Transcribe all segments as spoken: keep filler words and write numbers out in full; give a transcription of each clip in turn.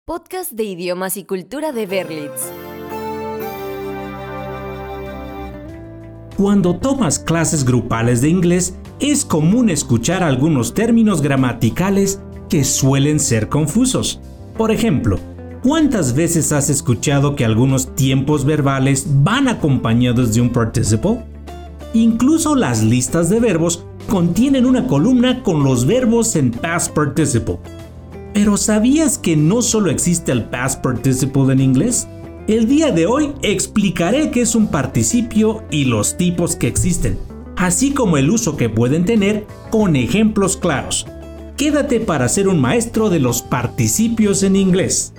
Podcast de idiomas y cultura de Berlitz. Cuando tomas clases grupales de inglés, es común escuchar algunos términos gramaticales que suelen ser confusos. Por ejemplo, ¿cuántas veces has escuchado que algunos tiempos verbales van acompañados de un participle? Incluso las listas de verbos contienen una columna con los verbos en past participle. Pero ¿sabías que no solo existe el past participle en inglés? El día de hoy explicaré qué es un participio y los tipos que existen, así como el uso que pueden tener con ejemplos claros. Quédate para ser un maestro de los participios en inglés.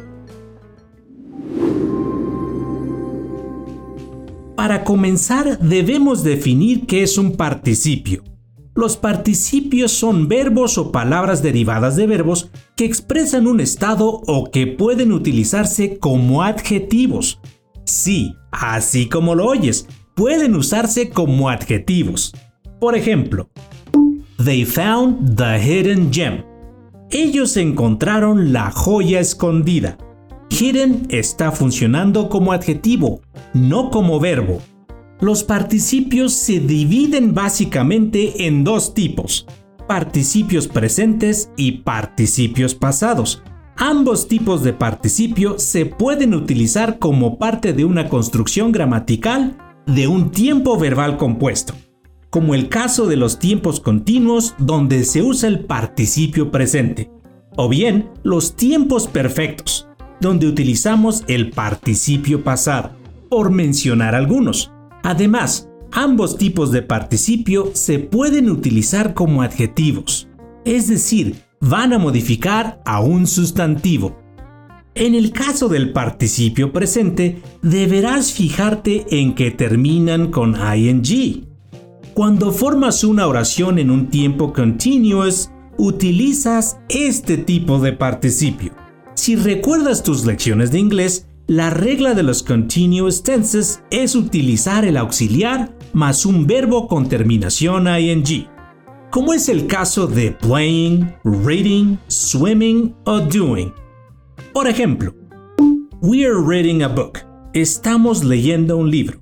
Para comenzar, debemos definir qué es un participio. Los participios son verbos o palabras derivadas de verbos que expresan un estado o que pueden utilizarse como adjetivos. Sí, así como lo oyes, pueden usarse como adjetivos. Por ejemplo, they found the hidden gem. Ellos encontraron la joya escondida. Hidden está funcionando como adjetivo, no como verbo. Los participios se dividen básicamente en dos tipos: participios presentes y participios pasados. Ambos tipos de participio se pueden utilizar como parte de una construcción gramatical de un tiempo verbal compuesto, como el caso de los tiempos continuos donde se usa el participio presente, o bien los tiempos perfectos, donde utilizamos el participio pasado, por mencionar algunos. Además, ambos tipos de participio se pueden utilizar como adjetivos, es decir, van a modificar a un sustantivo. En el caso del participio presente, deberás fijarte en que terminan con ing. Cuando formas una oración en un tiempo continuous, utilizas este tipo de participio. Si recuerdas tus lecciones de inglés, la regla de los continuous tenses es utilizar el auxiliar más un verbo con terminación ing, como es el caso de playing, reading, swimming o doing. Por ejemplo, we're reading a book. Estamos leyendo un libro.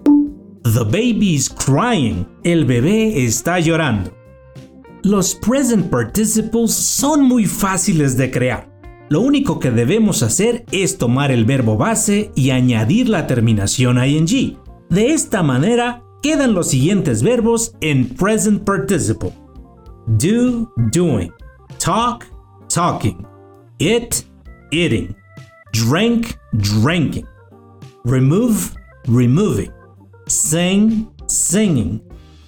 The baby is crying. El bebé está llorando. Los present participles son muy fáciles de crear. Lo único que debemos hacer es tomar el verbo base y añadir la terminación ing. De esta manera quedan los siguientes verbos en present participle: do, doing; talk, talking; eat, eating; drink, drinking; remove, removing; sing, singing.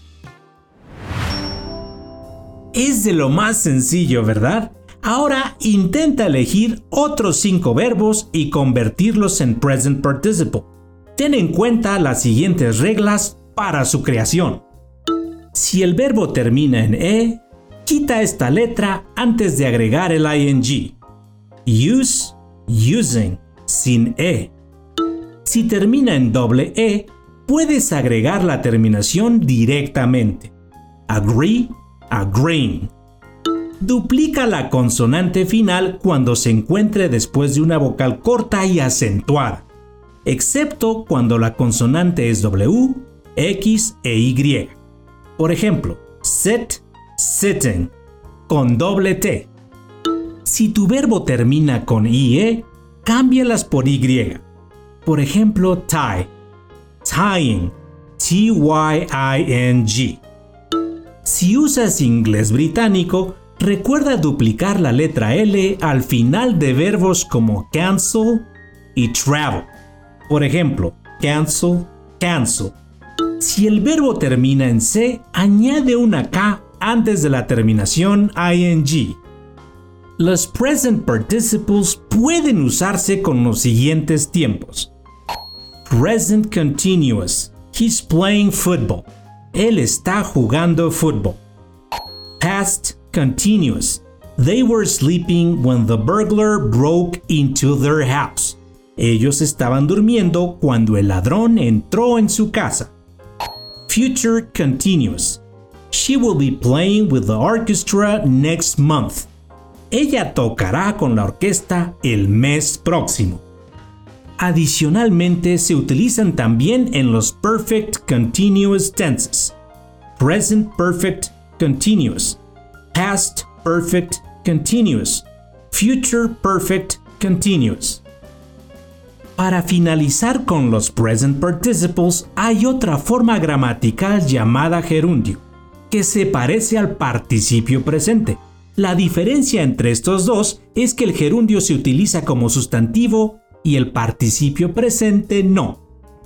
Es de lo más sencillo, ¿verdad? Ahora intenta elegir otros cinco verbos y convertirlos en present participle. Ten en cuenta las siguientes reglas para su creación. Si el verbo termina en e, quita esta letra antes de agregar el ing. Use, using, sin e. Si termina en doble e, puedes agregar la terminación directamente. Agree, agreeing. Duplica la consonante final cuando se encuentre después de una vocal corta y acentuada, excepto cuando la consonante es W, X e Y. Por ejemplo, sit, sitting, con doble T. Si tu verbo termina con I E, cámbialas por Y. Por ejemplo, tie, tying, T Y I N G. Si usas inglés británico, recuerda duplicar la letra L al final de verbos como cancel y travel. Por ejemplo, cancel, cancel. Si el verbo termina en C, añade una K antes de la terminación ing. Los present participles pueden usarse con los siguientes tiempos: present continuous, he's playing football. Él está jugando fútbol. Past continuous, they were sleeping when the burglar broke into their house. Ellos estaban durmiendo cuando el ladrón entró en su casa. Future continuous, she will be playing with the orchestra next month. Ella tocará con la orquesta el mes próximo. Adicionalmente, se utilizan también en los Perfect Continuous Tenses: Present Perfect Continuous, Past Perfect Continuous, Future Perfect Continuous. Para finalizar con los Present Participles, hay otra forma gramatical llamada gerundio, que se parece al participio presente. La diferencia entre estos dos es que el gerundio se utiliza como sustantivo y el participio presente no.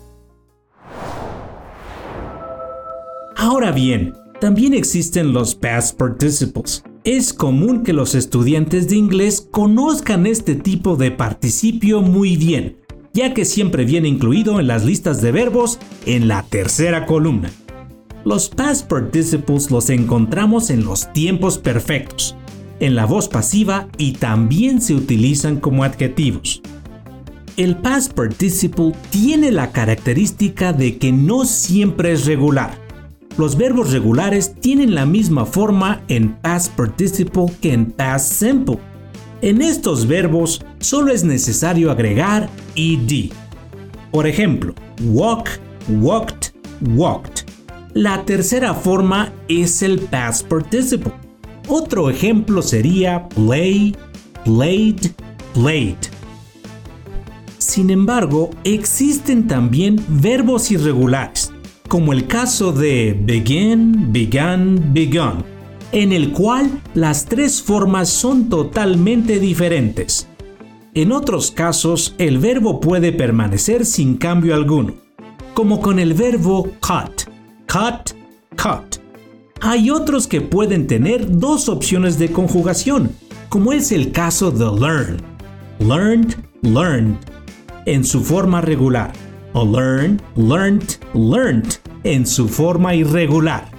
Ahora bien, también existen los Past Participles. Es común que los estudiantes de inglés conozcan este tipo de participio muy bien, ya que siempre viene incluido en las listas de verbos en la tercera columna. Los Past Participles los encontramos en los tiempos perfectos, en la voz pasiva y también se utilizan como adjetivos. El Past Participle tiene la característica de que no siempre es regular. Los verbos regulares tienen la misma forma en Past Participle que en Past Simple. En estos verbos solo es necesario agregar ed. Por ejemplo, walk, walked, walked. La tercera forma es el Past Participle. Otro ejemplo sería play, played, played. Sin embargo, existen también verbos irregulares, como el caso de begin, began, begun, en el cual las tres formas son totalmente diferentes. En otros casos, el verbo puede permanecer sin cambio alguno, como con el verbo cut, cut, cut. Hay otros que pueden tener dos opciones de conjugación, como es el caso de learn, learned, learned, en su forma regular, o learn, learned, learned, en su forma irregular.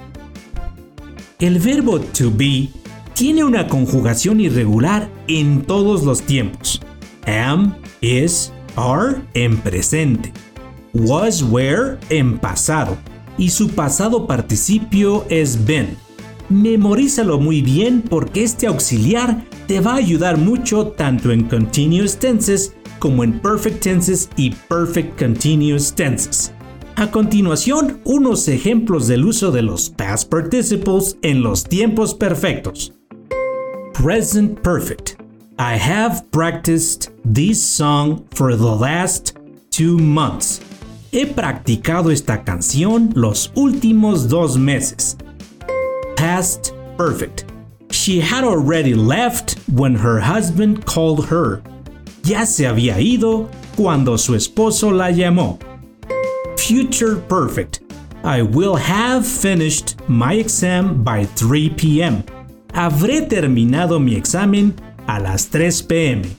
El verbo to be tiene una conjugación irregular en todos los tiempos. Am, is, are en presente. Was, were en pasado. Y su pasado participio es been. Memorízalo muy bien porque este auxiliar te va a ayudar mucho tanto en continuous tenses como en perfect tenses y perfect continuous tenses. A continuación, unos ejemplos del uso de los past participles en los tiempos perfectos. Present perfect. I have practiced this song for the last two months. He practicado esta canción los últimos dos meses. Past perfect. She had already left when her husband called her. Ya se había ido cuando su esposo la llamó. Future perfect. I will have finished my exam by three p m Habré terminado mi examen a las tres p m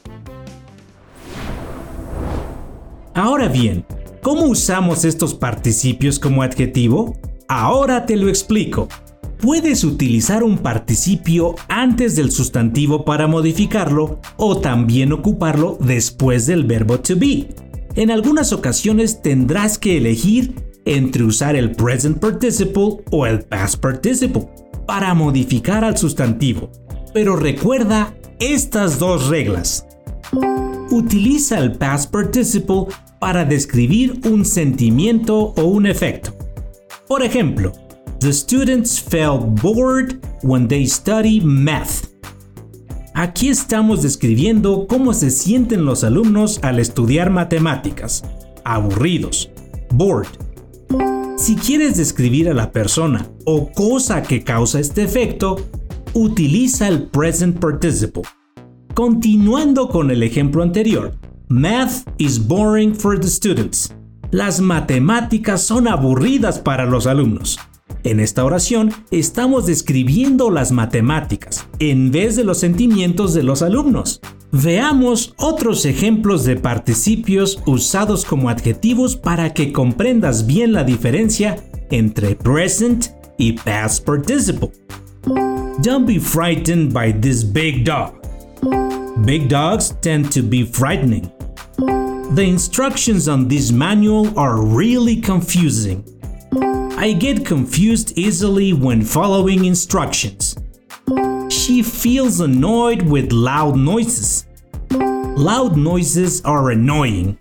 Ahora bien, ¿cómo usamos estos participios como adjetivo? Ahora te lo explico. Puedes utilizar un participio antes del sustantivo para modificarlo o también ocuparlo después del verbo to be. En algunas ocasiones tendrás que elegir entre usar el present participle o el past participle para modificar al sustantivo. Pero recuerda estas dos reglas. Utiliza el past participle para describir un sentimiento o un efecto. Por ejemplo, the students felt bored when they study math. Aquí estamos describiendo cómo se sienten los alumnos al estudiar matemáticas. Aburridos. Bored. Si quieres describir a la persona o cosa que causa este efecto, utiliza el present participle. Continuando con el ejemplo anterior, math is boring for the students. Las matemáticas son aburridas para los alumnos. En esta oración estamos describiendo las matemáticas en vez de los sentimientos de los alumnos. Veamos otros ejemplos de participios usados como adjetivos para que comprendas bien la diferencia entre present y past participle. Don't be frightened by this big dog. Big dogs tend to be frightening. The instructions on this manual are really confusing. I get confused easily when following instructions. She She feels annoyed with loud noises. Loud noises are annoying.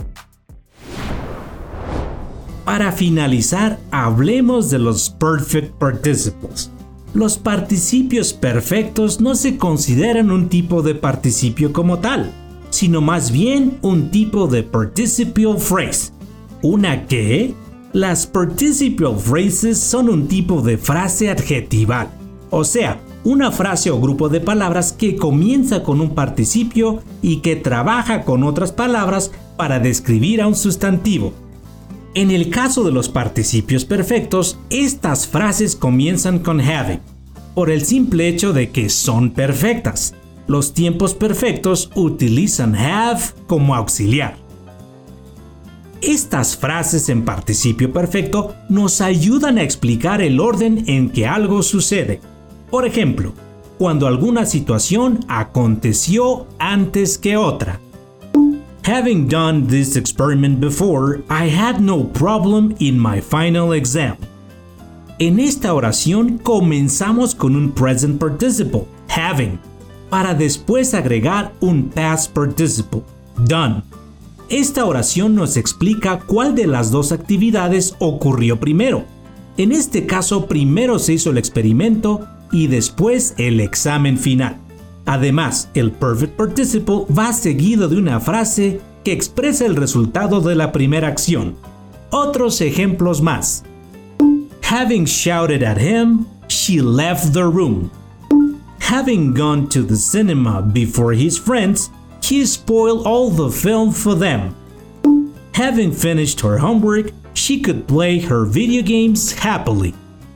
Para finalizar, hablemos de los perfect participles. Los participios perfectos no se consideran un tipo de participio como tal, sino más bien un tipo de participial phrase. ¿Una qué? Las participial phrases son un tipo de frase adjetival, o sea, una frase o grupo de palabras que comienza con un participio y que trabaja con otras palabras para describir a un sustantivo. En el caso de los participios perfectos, estas frases comienzan con having, por el simple hecho de que son perfectas. Los tiempos perfectos utilizan have como auxiliar. Estas frases en participio perfecto nos ayudan a explicar el orden en que algo sucede. Por ejemplo, cuando alguna situación aconteció antes que otra. Having done this experiment before, I had no problem in my final exam. En esta oración comenzamos con un present participle, having, para después agregar un past participle, done. Esta oración nos explica cuál de las dos actividades ocurrió primero. En este caso, primero se hizo el experimento y después el examen final. Además, el perfect participle va seguido de una frase que expresa el resultado de la primera acción. Otros ejemplos más. Having shouted at him, she left the room. Having gone to the cinema before his friends, he spoiled all the film for them. Having finished her homework, she could play her video games happily.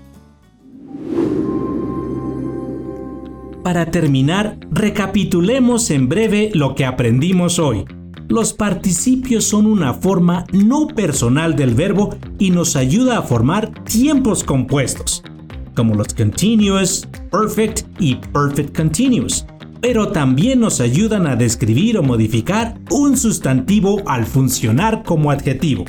Para terminar, recapitulemos en breve lo que aprendimos hoy. Los participios son una forma no personal del verbo y nos ayuda a formar tiempos compuestos, como los continuous, perfect y perfect continuous, pero también nos ayudan a describir o modificar un sustantivo al funcionar como adjetivo.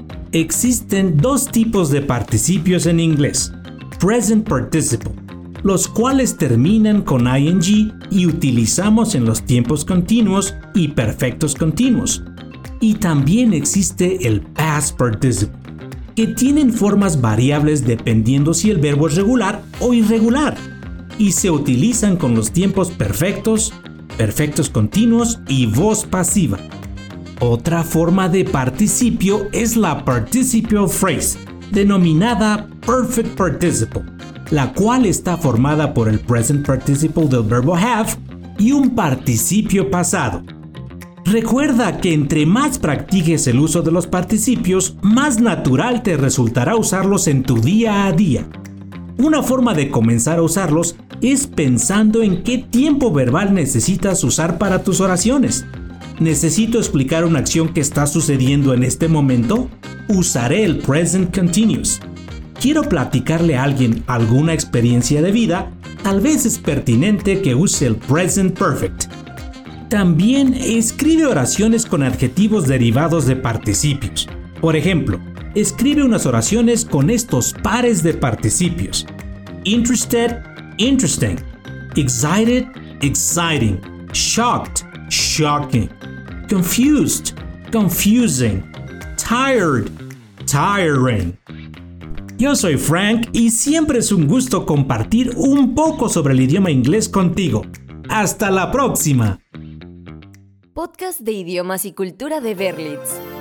Existen dos tipos de participios en inglés: present participle, los cuales terminan con ing y utilizamos en los tiempos continuos y perfectos continuos. Y también existe el past participle, que tienen formas variables dependiendo si el verbo es regular o irregular, y se utilizan con los tiempos perfectos, perfectos continuos y voz pasiva. Otra forma de participio es la participial phrase, denominada perfect participle, la cual está formada por el present participle del verbo have y un participio pasado. Recuerda que entre más practiques el uso de los participios, más natural te resultará usarlos en tu día a día. Una forma de comenzar a usarlos es pensando en qué tiempo verbal necesitas usar para tus oraciones. ¿Necesito explicar una acción que está sucediendo en este momento? Usaré el present continuous. ¿Quiero platicarle a alguien alguna experiencia de vida? Tal vez es pertinente que use el present perfect. También escribe oraciones con adjetivos derivados de participios. Por ejemplo, escribe unas oraciones con estos pares de participios: interested, interesting; excited, exciting; shocked, shocking; confused, confusing; tired, tiring. Yo soy Frank y siempre es un gusto compartir un poco sobre el idioma inglés contigo. ¡Hasta la próxima! Podcast de idiomas y cultura de Berlitz.